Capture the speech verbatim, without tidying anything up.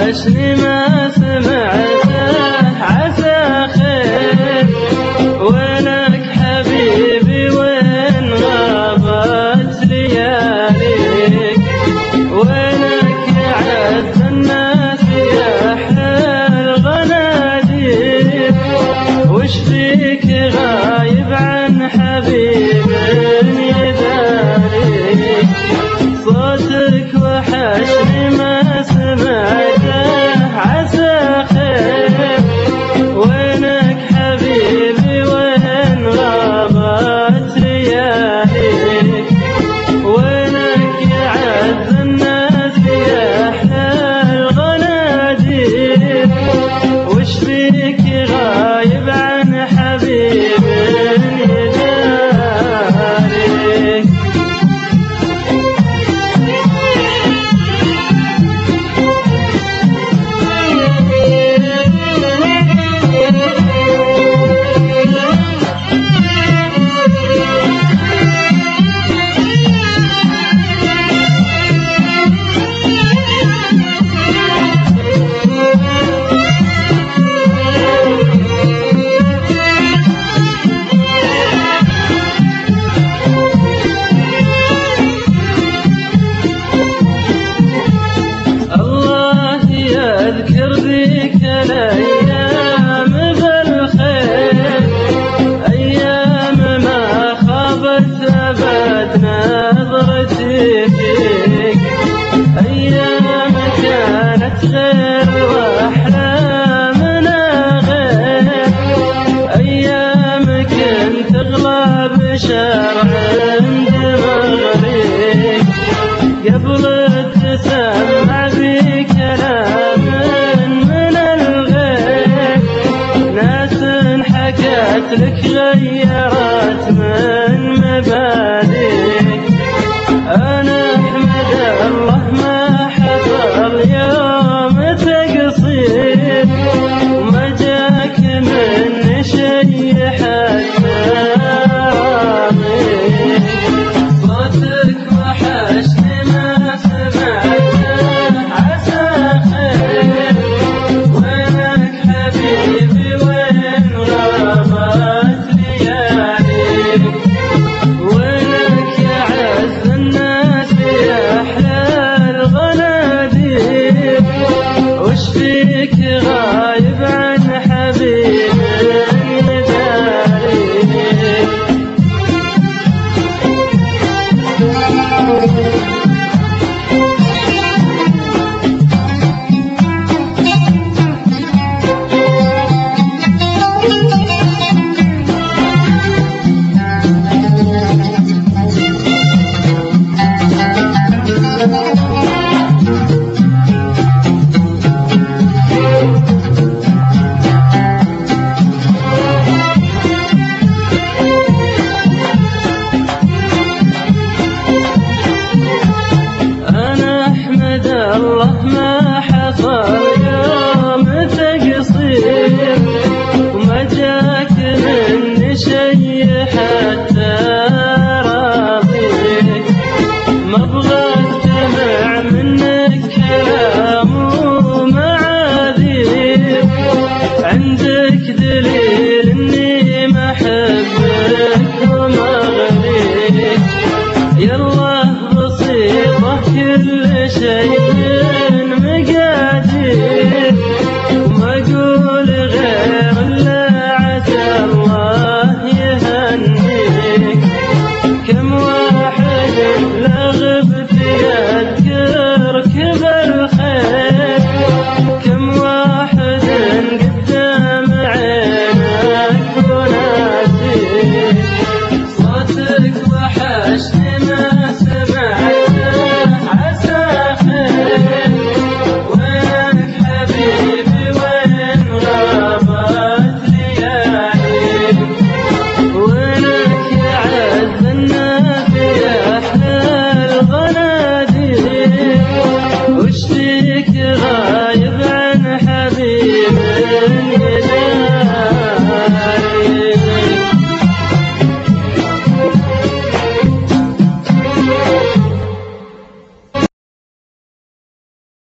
وحشني ما سمعته عسى خير، وينك حبيبي وين غابت لياليك، وينك يا عز الناس يا أحلى الغنادير، وش فيك غايب عن حبيب يداريك، صوتك وحشني ما سمعته عسى خير، وينك حبيبي وين غابت لياليك، وينك يا عز الناس يا أحلى الغنادير، وش فيك غايب عن حبيب يداريك. أذكر ذيك الأيام بالخير، أيام ما خابت أبد نظرتي فيك، أيام كانت غير وأحلامنا غير، أيام كنت أغلى بشرع دماغك، قبل تسمع بي كلام حكت لك غيرت من مبادئك، أنا أحمد الله ما حصل يوم تقصير، وما جاك من شي حتى راضيك، صوتك وحشني ما سمعته عسى خير، وينك حبيبي وين غابت لياليك، وينك يا عز الناس يا أحلى الغنادير، وش فيك غايب عن حبيب يداريك. الله ما حصل يوم تقصير، وما جاك من شي حتى راضيك، ما ابغى استمع منك كلام ومعاذير، عندك دليل اني ما احبك وما اغليك، يلا بسيطة كل شيء مقادير، وما اقول غير الا عسى الله يهنيك، كم واحد لا غبت يذكرك بالخير، كم واحد قدام عينك وناسيك، صوتك وحشني ما سمعته عسى خير، وينك حبيبي وين غابت لياليك، وينك يا عز الناس يا أحلى الغنادير، وش فيك غايب عن حبيب